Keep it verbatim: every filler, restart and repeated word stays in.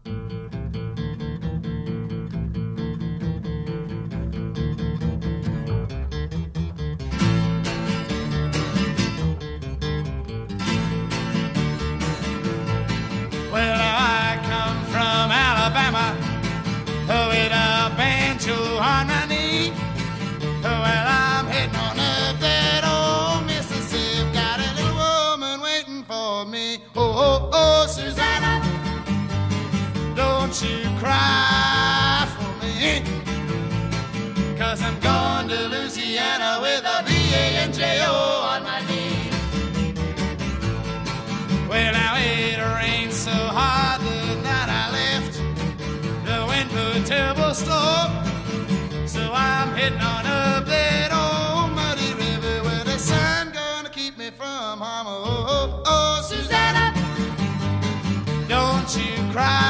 Well, I come from Alabama with a banjo on my knee. Well, I'm heading on up that old Mississippi. Got a little woman waiting for me. Oh, oh, oh, Susanna, don't you cry for me, 'cause I'm going to Louisiana with a B A N J O on my knee. Well, now it rained so hard the night I left. The wind blew a terrible storm. So I'm heading on up that old muddy river where the sun gonna keep me from harm. Oh, oh, oh, Susanna, don't you cry